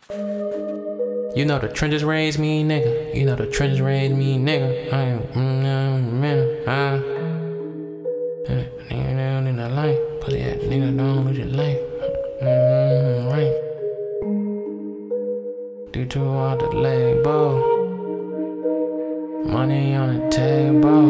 You know the trenches raised me, nigga. You know the trenches raised me, nigga. I ain't nigga down in the light. Put that nigga down with your life. Right. Due to all the label, money on the table.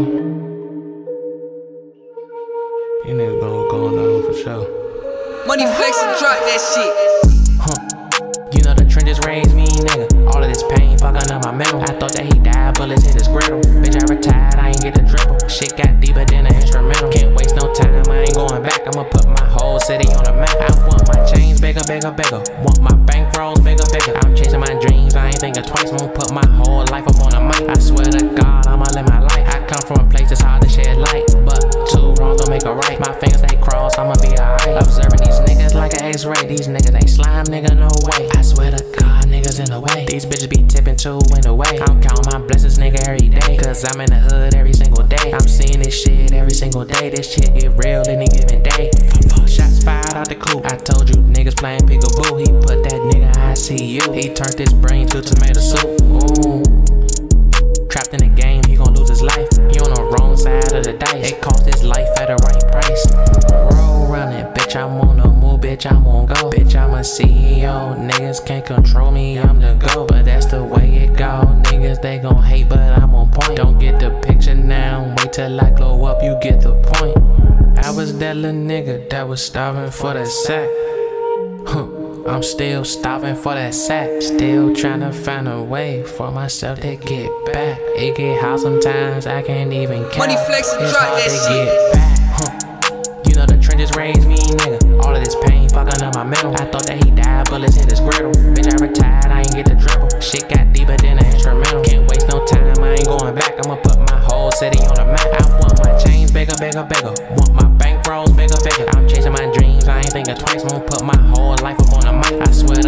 You niggas gonna go down for sure. Money flex and drop that shit. You know the trenches raised me, nigga. All of this pain fucking up my mental. I thought that he died, bullets hit his griddle. Bitch, I retired, I ain't get the dribble. Shit got deeper than an instrumental. Can't waste no time, I ain't going back. I'ma put my whole city on the map. I want my chains bigger, bigger, bigger. Want my bankrolls bigger, bigger. I'm chasing my dreams, I ain't thinking twice. I'ma put my whole life up on the mic. I swear to God, I'ma live my life. I come from a place that's hard to shed light, but two wrongs don't make a right. My fingers they crossed, I'ma be alright. Observing these niggas like an X-ray. These niggas ain't slime, nigga, no way. I swear to God, niggas in the way. These bitches be tipping two in the way. I'm counting my blessings, nigga, every day. Cause I'm in the hood every single day. I'm seeing this shit every single day. This shit get real any given day. Shots fired out the coop. I told you niggas playing peekaboo. He put that nigga ICU. He turned his brain to tomato soup. Ooh. Trapped in the game, he gon' lose his life. He on the wrong side of the dice. It cost his life at the right price. Roll running, bitch, I'm on the move, bitch, I'm on go. Bitch, I'm a CEO, niggas can't control me, I'm the GOAT. But that's the way it go, niggas they gon' hate, but I'm on point. Don't get the picture now, wait till I glow up, you get the point. I was that little nigga that was starving for that sack. I'm still starving for that sack. Still tryna find a way for myself to get back. It get hot sometimes, I can't even count. Money flex and it's drop hard that to shit. get back. You know the trenches raised me, nigga. All of this pain fucking up my mental. I thought that he died, bullets hit his griddle. Bitch, I retired, I ain't get the dribble. Shit got deeper than an instrumental. Can't waste no time, I ain't going back. I'ma put my whole city on the map. I want my chains bigger, bigger, bigger. Want my bankrolls bigger, bigger. I'm chasing my dreams, I ain't thinking twice. I'ma put my whole life up on the mic. I swear